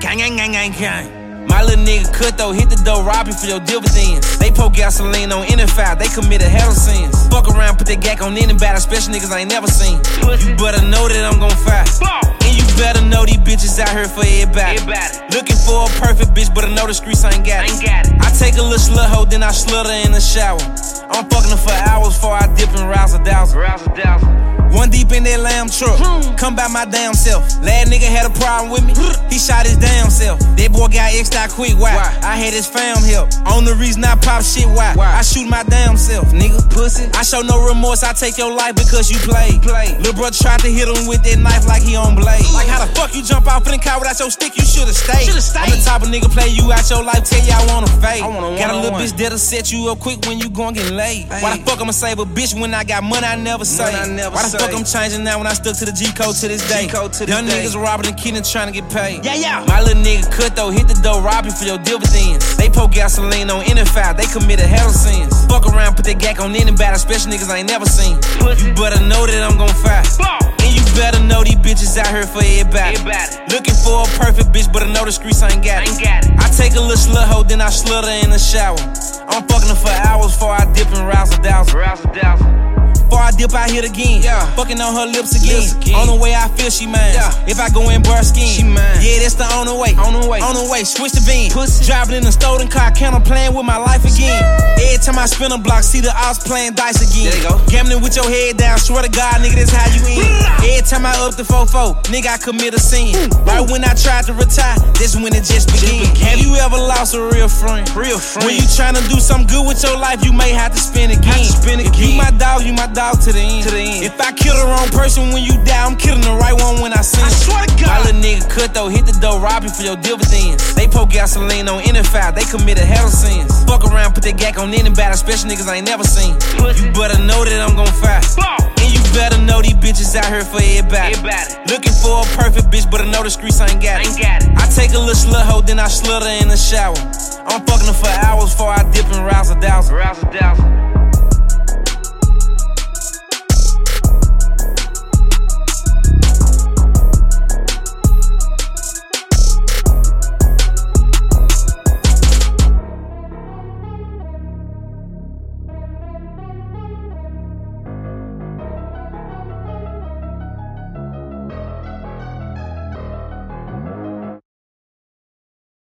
Gang, gang, gang, gang, gang. My little nigga cut though, hit the door, robbing for your dividends. They pour gasoline on any fire, they committed hell sins. Fuck around, put that gack on anybody, especially niggas I ain't never seen. You better know that I'm gon' fire. And you better know these bitches out here for everybody. Looking for a perfect bitch, but I know the streets ain't got it. I take a little slut hoe, then I slut her in the shower. I'm fucking her for hours before I dip and rouse a thousand. One deep in that lamb truck, come by my damn self. Last nigga had a problem with me, he shot his damn self. That boy got extra quick, why? I had his fam help. On the reason I pop shit, why? I shoot my damn self, nigga. Pussy. I show no remorse, I take your life because you played. Lil' brother tried to hit him with that knife like he on blade. Like how the fuck you jump off in the car without your stick, you should've stayed. I'm the type of nigga play you out your life, tell you I wanna fade. Got a little bitch that'll set you up quick when you gon' get laid. Why the fuck I'ma save a bitch when I got money I never saved? Why the fuck I'm changing now when I stuck to the G-code to this day? Young niggas robbing and killing trying to get paid. My little nigga cut though, hit the door, robbing for your dividends. They pour gasoline on any fire, they committed hell sins. Fuck around, put that gack on anybody, especially niggas I ain't never seen. You better know that I'm gon' fire. And you better know these bitches out here for everybody. Looking for a perfect bitch, but I know the streets ain't got it. I take a little slut hoe, then I slut her in the shower. I'm fucking her for hours before I dip and rouse a thousand. Before I dip, I hit again. Fucking on her lips again. On the way, I feel she mine. If I go in bar skin, she mine. Yeah, that's the on the way. On the way, switch the van. Driving in a stolen car, count on playing with my life again. Every time I spin a block, see the ops playing dice again. There you go. Gambling with your head down, swear to God, nigga, that's how you end. Every time I up the 4-4, nigga, I commit a sin. Right when I tried to retire, that's when it just began. Have you ever lost a real friend? When you tryna do something good with your life, you may have to spin again. You my dog, you my dog to the end. If I kill the wrong person when you die, I'm killing the right one when I sin. I swear to God. My little nigga cut though, hit the door, robbing for your dividends. They pour gasoline on any fire, they committed hell sins. Fuck around, put that gack on anybody, especially niggas I ain't never seen. You better know that I'm gon' fire. And you better know these bitches out here for everybody. Looking for a perfect bitch, but I know the streets ain't got it. I take a little slut hoe, then I slut her in the shower. I'm fucking her for hours before I dip and rouse a thousand.